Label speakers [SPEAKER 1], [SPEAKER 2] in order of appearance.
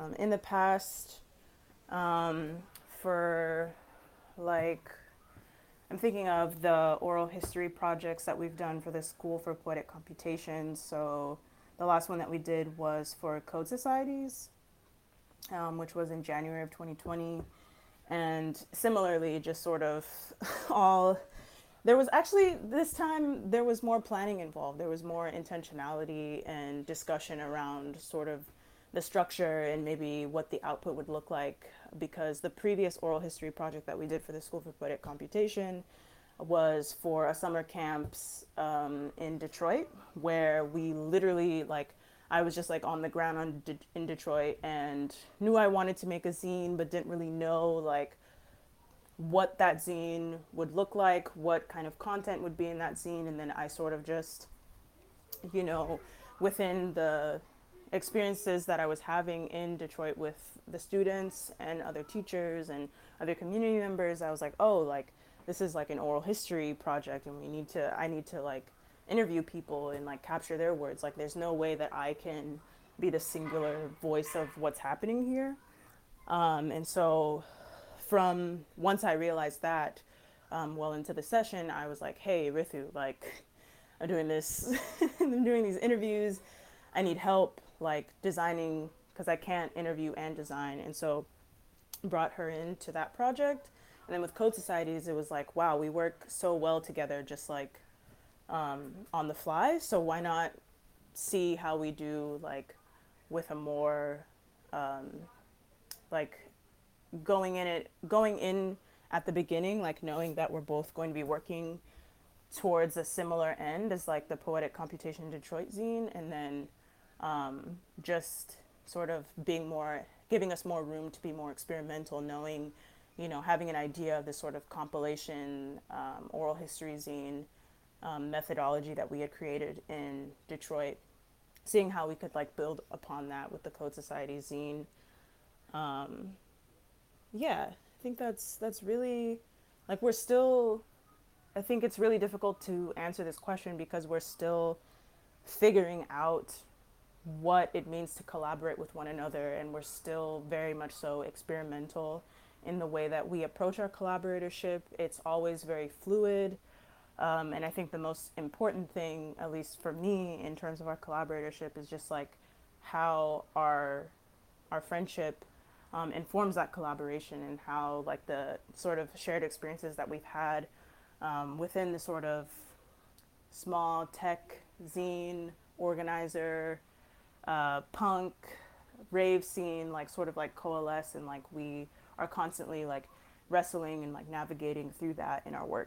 [SPEAKER 1] In the past, for like, I'm thinking of the oral history projects that we've done for the School for Poetic Computation. So the last one that we did was for Code Societies, which was in January of 2020. And similarly, just sort of all there was actually this time there was more planning involved. There was more intentionality and discussion around sort of the structure and maybe what the output would look like, because the previous oral history project that we did for the School for Poetic Computation was for a summer camps in Detroit, where we literally like I was just like on the ground in Detroit and knew I wanted to make a zine, but didn't really know like what that zine would look like, what kind of content would be in that zine, and then I sort of just, you know, within the experiences that I was having in Detroit with the students and other teachers and other community members, I was like, oh, like this is like an oral history project, and I need to like interview people and like capture their words. Like, there's no way that I can be the singular voice of what's happening here. And so from once I realized that, well into the session, I was like, hey, Rithu, like, I'm doing this, I'm doing these interviews. I need help, like, designing, because I can't interview and design. And so brought her into that project. And then with Code Societies, it was like, wow, we work so well together, just like on the fly. So why not see how we do, like, with a more, like, going in at the beginning, like knowing that we're both going to be working towards a similar end as like the Poetic Computation Detroit zine, and then just sort of being more, giving us more room to be more experimental, knowing, you know, having an idea of this sort of compilation oral history zine methodology that we had created in Detroit, seeing how we could like build upon that with the Code Society zine. Yeah, I think that's really, like, we're still, I think it's really difficult to answer this question because we're still figuring out what it means to collaborate with one another, and we're still very much so experimental in the way that we approach our collaboratorship. It's always very fluid. And I think the most important thing, at least for me, in terms of our collaboratorship, is just like how our friendship informs that collaboration, and how like the sort of shared experiences that we've had within the sort of small tech zine organizer punk rave scene, like sort of like coalesce, and like we are constantly like wrestling and like navigating through that in our work.